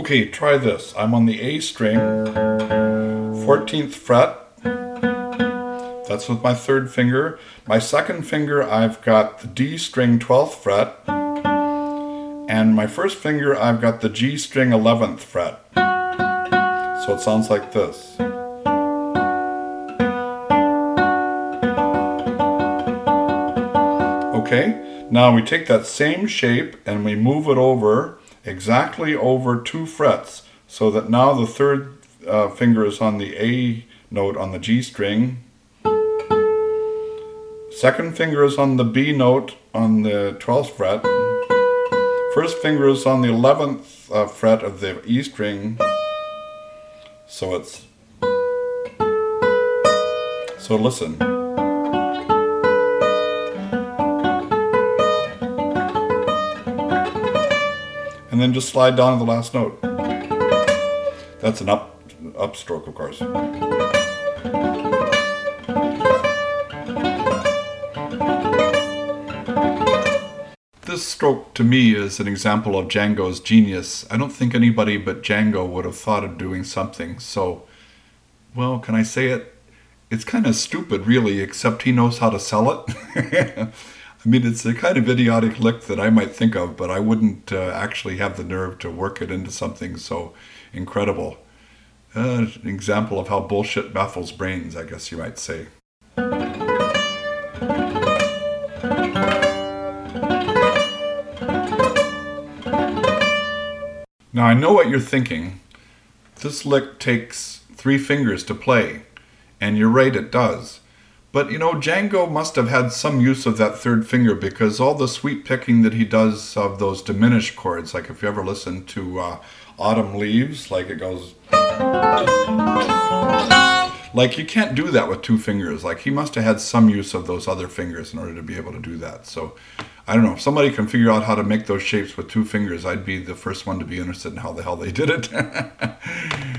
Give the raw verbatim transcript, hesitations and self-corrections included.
Okay, try this. I'm on the A string, fourteenth fret. That's with my third finger. My second finger, I've got the D string, twelfth fret. And my first finger, I've got the G string, eleventh fret. So it sounds like this. Okay, now we take that same shape and we move it over, exactly over two frets, so that now the third uh, finger is on the A note on the G string. Second finger is on the B note on the twelfth fret. First finger is on the eleventh uh, fret of the E string. So it's... So listen. And then just slide down to the last note. That's an up upstroke, of course. This stroke to me is an example of Django's genius. I don't think anybody but Django would have thought of doing something so, well, can I say it? It's kind of stupid, really, except he knows how to sell it. I mean, it's the kind of idiotic lick that I might think of, but I wouldn't uh, actually have the nerve to work it into something so incredible. Uh, an example of how bullshit baffles brains, I guess you might say. Now, I know what you're thinking. This lick takes three fingers to play, and you're right, it does. But, you know, Django must have had some use of that third finger, because all the sweep picking that he does of those diminished chords, like if you ever listen to uh, Autumn Leaves, like it goes... Like, you can't do that with two fingers. Like, he must have had some use of those other fingers in order to be able to do that. So, I don't know. If somebody can figure out how to make those shapes with two fingers, I'd be the first one to be interested in how the hell they did it.